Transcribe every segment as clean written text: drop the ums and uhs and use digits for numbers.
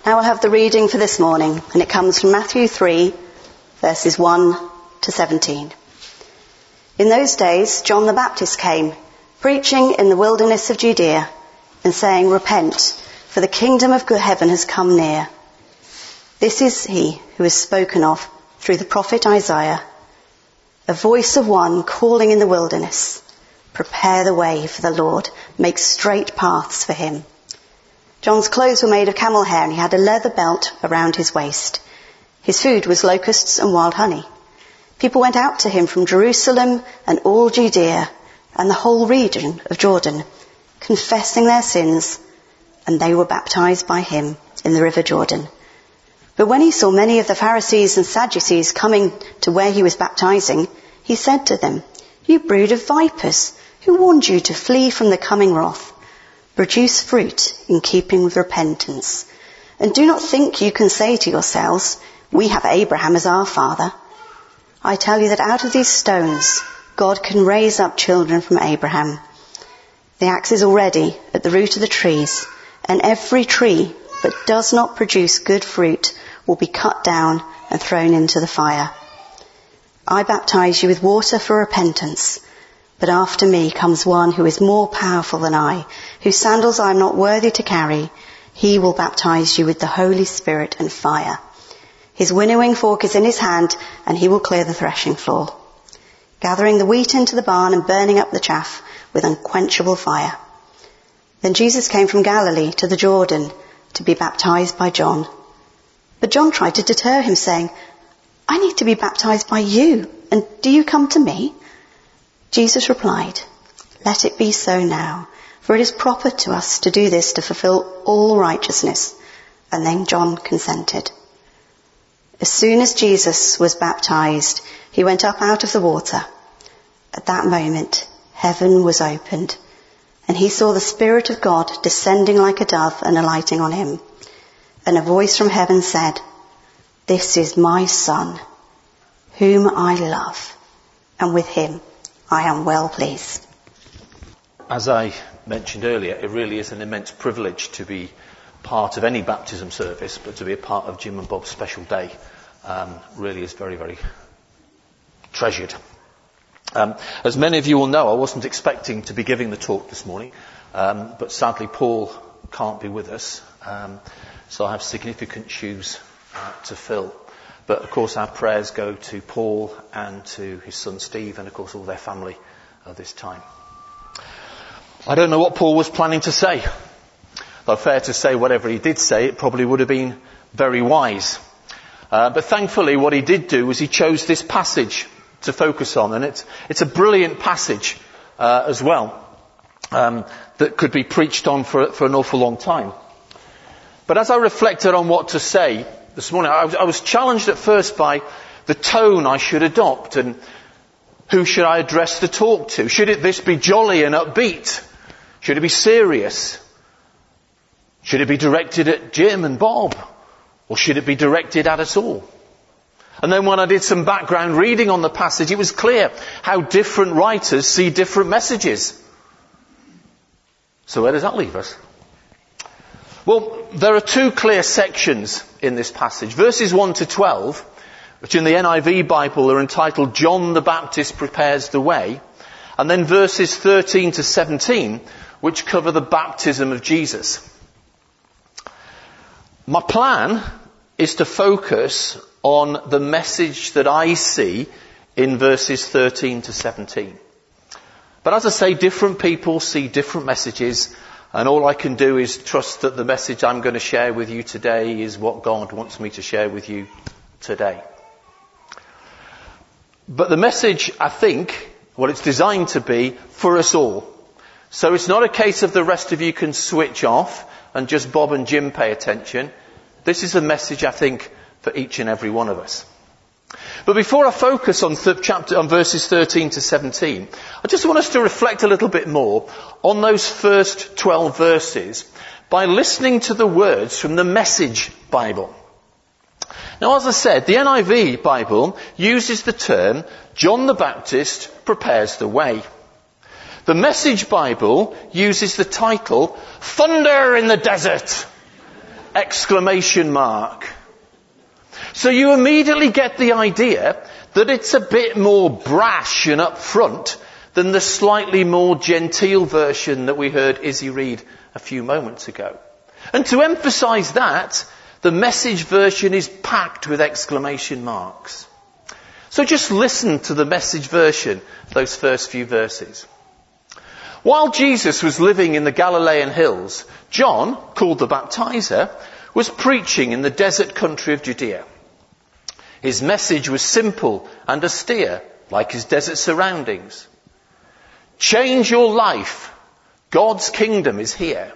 Now we'll have the reading for this morning, and it comes from Matthew 3, verses 1 to 17. In those days, John the Baptist came, preaching in the wilderness of Judea, and saying, "Repent, for the kingdom of heaven has come near." This is he who is spoken of through the prophet Isaiah, a voice of one calling in the wilderness, "Prepare the way for the Lord, make straight paths for him." John's clothes were made of camel hair, and he had a leather belt around his waist. His food was locusts and wild honey. People went out to him from Jerusalem and all Judea and the whole region of Jordan, confessing their sins, and they were baptized by him in the river Jordan. But when he saw many of the Pharisees and Sadducees coming to where he was baptizing, he said to them, "You brood of vipers, who warned you to flee from the coming wrath? Produce fruit in keeping with repentance. And do not think you can say to yourselves, 'We have Abraham as our father.' I tell you that out of these stones, God can raise up children from Abraham. The axe is already at the root of the trees, and every tree that does not produce good fruit will be cut down and thrown into the fire. I baptize you with water for repentance, but after me comes one who is more powerful than I, whose sandals I am not worthy to carry. He will baptize you with the Holy Spirit and fire. His winnowing fork is in his hand, and he will clear the threshing floor, gathering the wheat into the barn and burning up the chaff with unquenchable fire." Then Jesus came from Galilee to the Jordan to be baptized by John. But John tried to deter him, saying, "I need to be baptized by you, and do you come to me?" Jesus replied, "Let it be so now, for it is proper to us to do this to fulfill all righteousness." And then John consented. As soon as Jesus was baptized, he went up out of the water. At that moment, heaven was opened, and he saw the Spirit of God descending like a dove and alighting on him. And a voice from heaven said, "This is my Son, whom I love, and with him I am well pleased." As I mentioned earlier, it really is an immense privilege to be part of any baptism service, but to be a part of Jim and Bob's special day really is very, very treasured. As many of you will know, I wasn't expecting to be giving the talk this morning, but sadly Paul can't be with us, so I have significant shoes to fill. But of course our prayers go to Paul and to his son Steve and of course all their family at this time. I don't know what Paul was planning to say. Though fair to say whatever he did say, it probably would have been very wise. But thankfully what he did do was he chose this passage to focus on, and it's a brilliant passage as well, that could be preached on for an awful long time. But as I reflected on what to say this morning, I was challenged at first by the tone I should adopt and who should I address the talk to. Should this be jolly and upbeat? Should it be serious? Should it be directed at Jim and Bob? Or should it be directed at us all? And then when I did some background reading on the passage, it was clear how different writers see different messages. So where does that leave us? Well, there are two clear sections in this passage. Verses 1 to 12, which in the NIV Bible are entitled "John the Baptist Prepares the Way," and then verses 13 to 17, which cover the baptism of Jesus. My plan is to focus on the message that I see in verses 13 to 17. But as I say, different people see different messages, and all I can do is trust that the message I'm going to share with you today is what God wants me to share with you today. But the message, I think, what it's designed to be for us all. So it's not a case of the rest of you can switch off and just Bob and Jim pay attention. This is a message, I think, for each and every one of us. But before I focus on verses 13 to 17, I just want us to reflect a little bit more on those first 12 verses by listening to the words from the Message Bible. Now, as I said, the NIV Bible uses the term "John the Baptist prepares the way." The Message Bible uses the title "Thunder in the Desert." exclamation mark. So you immediately get the idea that it's a bit more brash and upfront than the slightly more genteel version that we heard Izzy read a few moments ago. And to emphasize that, the Message version is packed with exclamation marks. So just listen to the Message version, those first few verses. While Jesus was living in the Galilean hills, John, called the Baptizer, was preaching in the desert country of Judea. His message was simple and austere, like his desert surroundings. Change your life. God's kingdom is here.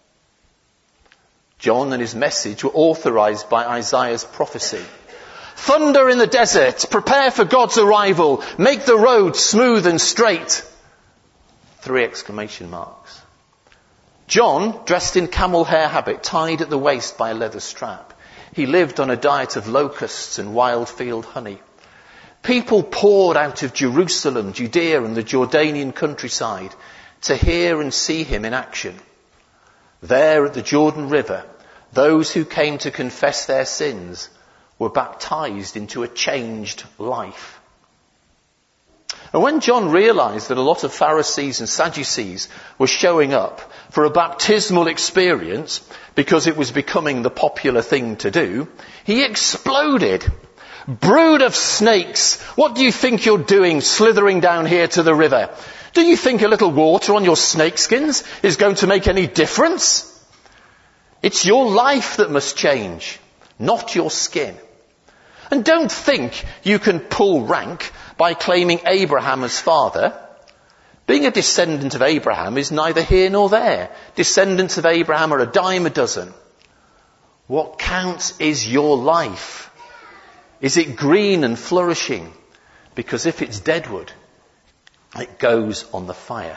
John and his message were authorized by Isaiah's prophecy. Thunder in the desert, prepare for God's arrival, make the road smooth and straight. 3 exclamation marks. John, dressed in camel hair habit, tied at the waist by a leather strap. He lived on a diet of locusts and wild field honey. People poured out of Jerusalem, Judea and the Jordanian countryside to hear and see him in action. There at the Jordan River, those who came to confess their sins were baptized into a changed life. And when John realized that a lot of Pharisees and Sadducees were showing up for a baptismal experience because it was becoming the popular thing to do, he exploded. Brood of snakes, what do you think you're doing slithering down here to the river? Do you think a little water on your snakeskins is going to make any difference? It's your life that must change, not your skin. And don't think you can pull rank by claiming Abraham as father. Being a descendant of Abraham is neither here nor there. Descendants of Abraham are a dime a dozen. What counts is your life. Is it green and flourishing? Because if it's deadwood, it goes on the fire.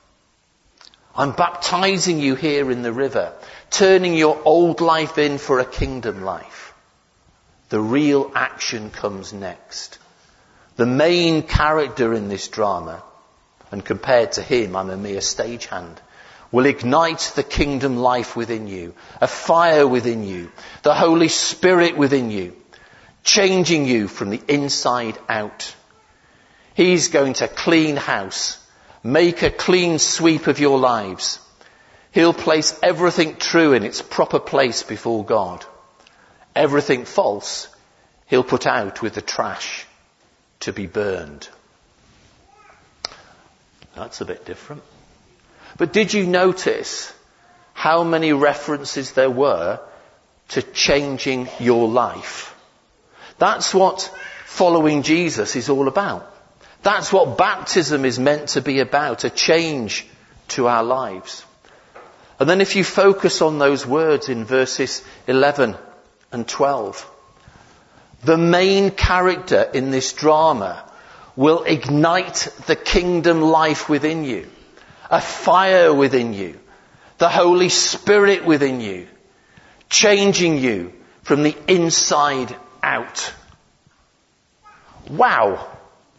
I'm baptizing you here in the river, turning your old life in for a kingdom life. The real action comes next. The main character in this drama, and compared to him, I'm a mere stagehand, will ignite the kingdom life within you, a fire within you, the Holy Spirit within you, changing you from the inside out. He's going to clean house, make a clean sweep of your lives. He'll place everything true in its proper place before God. Everything false, he'll put out with the trash to be burned. That's a bit different. But did you notice how many references there were to changing your life? That's what following Jesus is all about. That's what baptism is meant to be about, a change to our lives. And then if you focus on those words in verses 11 and 12, the main character in this drama will ignite the kingdom life within you, a fire within you, the Holy Spirit within you, changing you from the inside out. Wow!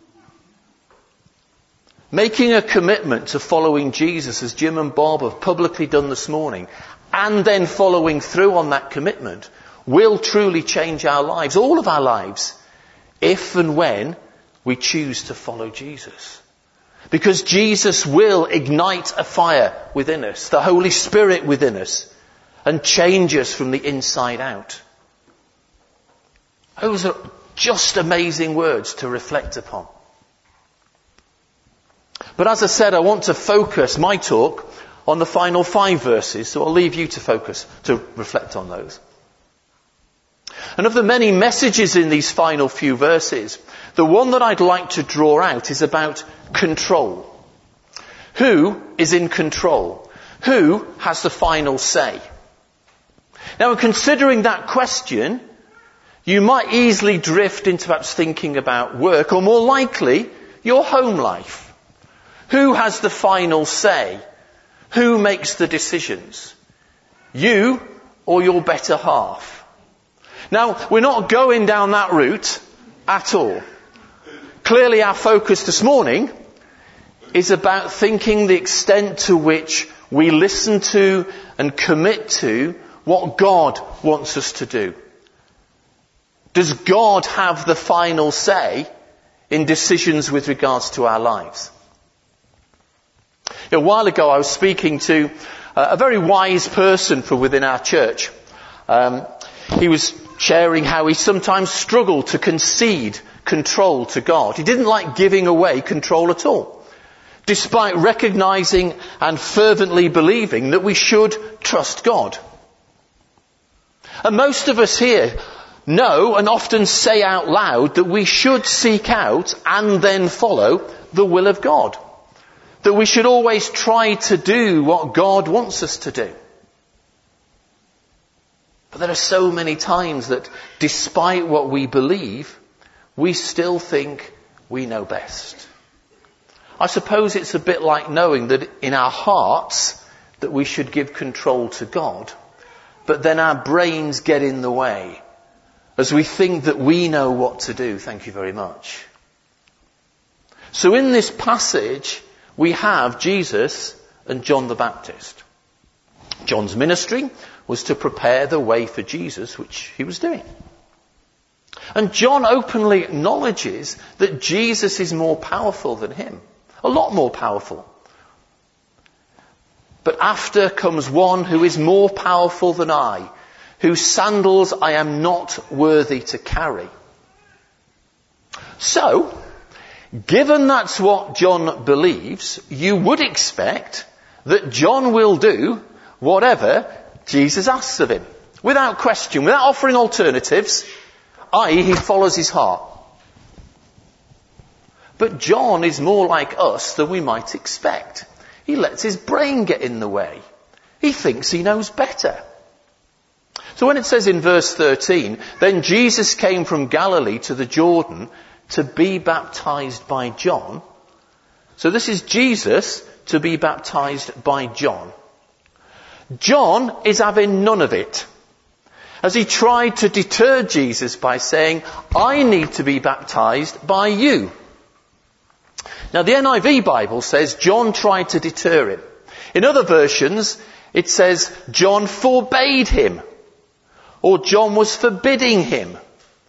Making a commitment to following Jesus, as Jim and Bob have publicly done this morning, and then following through on that commitment, will truly change our lives, all of our lives, if and when we choose to follow Jesus. Because Jesus will ignite a fire within us, the Holy Spirit within us, and change us from the inside out. Those are just amazing words to reflect upon. But as I said, I want to focus my talk on the final 5 verses, so I'll leave you to focus, to reflect on those. And of the many messages in these final few verses, the one that I'd like to draw out is about control. Who is in control? Who has the final say? Now, in considering that question, you might easily drift into perhaps thinking about work, or more likely, your home life. Who has the final say? Who makes the decisions? You or your better half? Now, we're not going down that route at all. Clearly, our focus this morning is about thinking the extent to which we listen to and commit to what God wants us to do? Does God have the final say in decisions with regards to our lives? A while ago I was speaking to a very wise person from within our church. He was sharing how he sometimes struggled to concede control to God. He didn't like giving away control at all, despite recognising and fervently believing that we should trust God. And most of us here know and often say out loud that we should seek out and then follow the will of God. That we should always try to do what God wants us to do. But there are so many times that despite what we believe, we still think we know best. I suppose it's a bit like knowing that in our hearts that we should give control to God, but then our brains get in the way as we think that we know what to do. Thank you very much. So in this passage, we have Jesus and John the Baptist. John's ministry was to prepare the way for Jesus, which he was doing. And John openly acknowledges that Jesus is more powerful than him. A lot more powerful. But after comes one who is more powerful than I, whose sandals I am not worthy to carry. So, given that's what John believes, you would expect that John will do whatever Jesus asks of him. Without question, without offering alternatives, i.e. he follows his heart. But John is more like us than we might expect. He lets his brain get in the way. He thinks he knows better. So when it says in verse 13, then Jesus came from Galilee to the Jordan to be baptized by John. So this is Jesus to be baptized by John. John is having none of it, as he tried to deter Jesus by saying, I need to be baptized by you. Now the NIV Bible says John tried to deter him. In other versions, it says John forbade him, or John was forbidding him.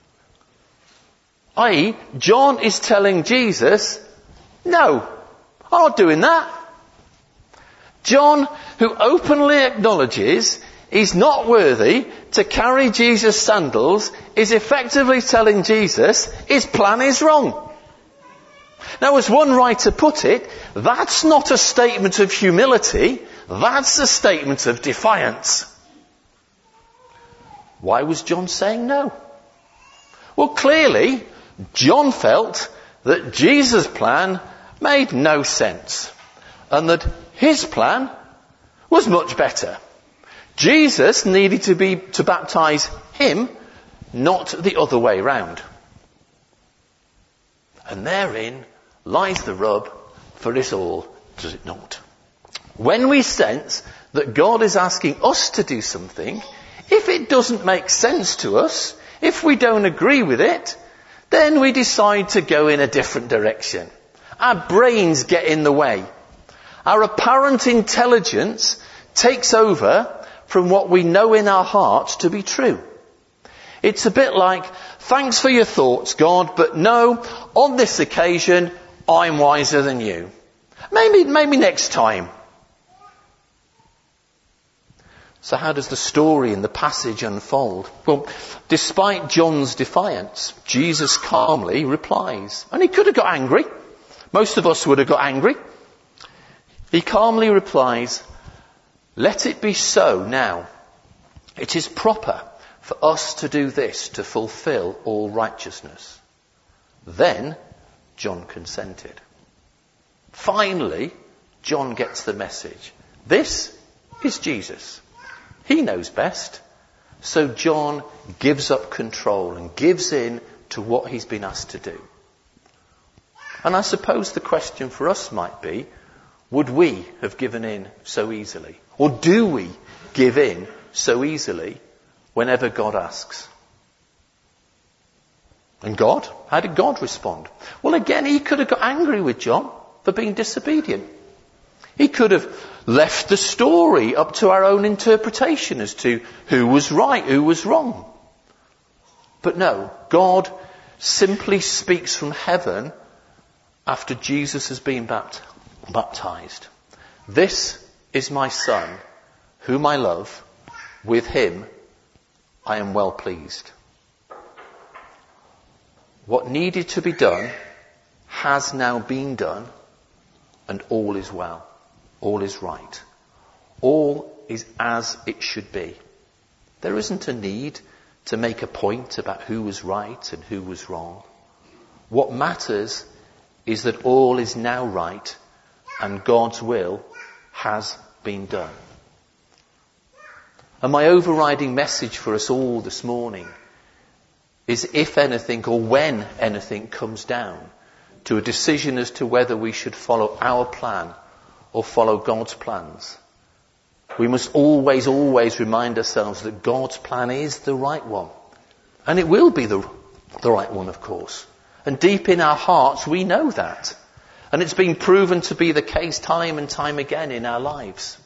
I.e., John is telling Jesus, no, I'm not doing that. John, who openly acknowledges he's not worthy to carry Jesus' sandals, is effectively telling Jesus his plan is wrong. Now, as one writer put it, that's not a statement of humility, that's a statement of defiance. Why was John saying no? Well, clearly, John felt that Jesus' plan made no sense, and that his plan was much better. Jesus needed to baptize him, not the other way round. And therein lies the rub for us all, does it not? When we sense that God is asking us to do something, if it doesn't make sense to us, if we don't agree with it, then we decide to go in a different direction. Our brains get in the way. Our apparent intelligence takes over from what we know in our hearts to be true. It's a bit like, thanks for your thoughts, God, but no, on this occasion, I'm wiser than you. Maybe next time. So how does the story in the passage unfold? Well, despite John's defiance, Jesus calmly replies. And he could have got angry. Most of us would have got angry. He calmly replies, let it be so now. It is proper for us to do this to fulfill all righteousness. Then John consented. Finally, John gets the message. This is Jesus. He knows best. So John gives up control and gives in to what he's been asked to do. And I suppose the question for us might be, would we have given in so easily? Or do we give in so easily whenever God asks? And God? How did God respond? Well, again, he could have got angry with John for being disobedient. He could have left the story up to our own interpretation as to who was right, who was wrong. But no, God simply speaks from heaven after Jesus has been baptized. This is my Son, whom I love. With him I am well pleased. What needed to be done has now been done, and all is well. All is right. All is as it should be. There isn't a need to make a point about who was right and who was wrong. What matters is that all is now right and God's will has been done. And my overriding message for us all this morning is, if anything or when anything comes down to a decision as to whether we should follow our plan or follow God's plans, we must always remind ourselves that God's plan is the right one. And it will be the right one, of course. And deep in our hearts we know that. And it's been proven to be the case time and time again in our lives.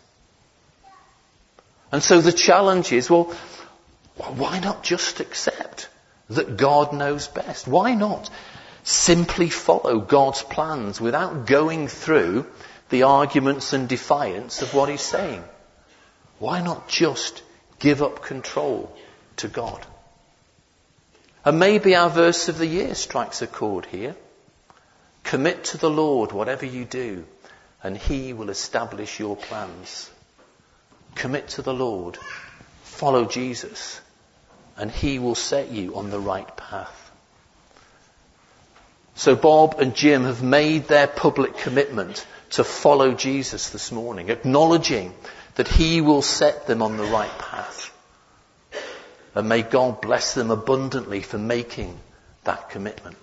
And so the challenge is, well, why not just accept that God knows best? Why not simply follow God's plans without going through the arguments and defiance of what he's saying? Why not just give up control to God? And maybe our verse of the year strikes a chord here. Commit to the Lord whatever you do, and he will establish your plans. Commit to the Lord, follow Jesus, and he will set you on the right path. So Bob and Jim have made their public commitment to follow Jesus this morning, acknowledging that he will set them on the right path. And may God bless them abundantly for making that commitment.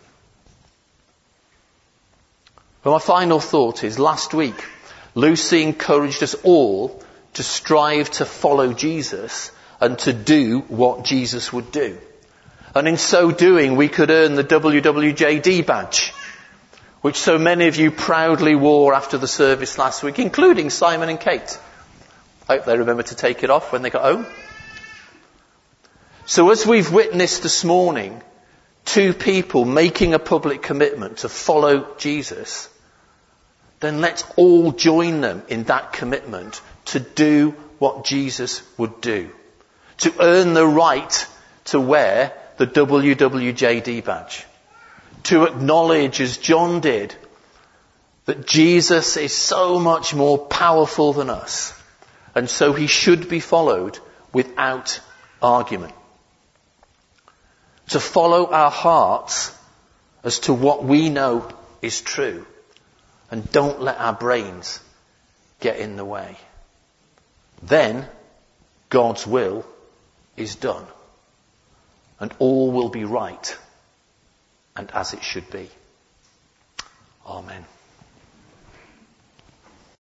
Well, my final thought is, last week, Lucy encouraged us all to strive to follow Jesus and to do what Jesus would do. And in so doing, we could earn the WWJD badge, which so many of you proudly wore after the service last week, including Simon and Kate. I hope they remember to take it off when they got home. So as we've witnessed this morning, two people making a public commitment to follow Jesus, then let's all join them in that commitment to do what Jesus would do. To earn the right to wear the WWJD badge. To acknowledge, as John did, that Jesus is so much more powerful than us. And so he should be followed without argument. To follow our hearts as to what we know is true. And don't let our brains get in the way. Then God's will is done. And all will be right and as it should be. Amen.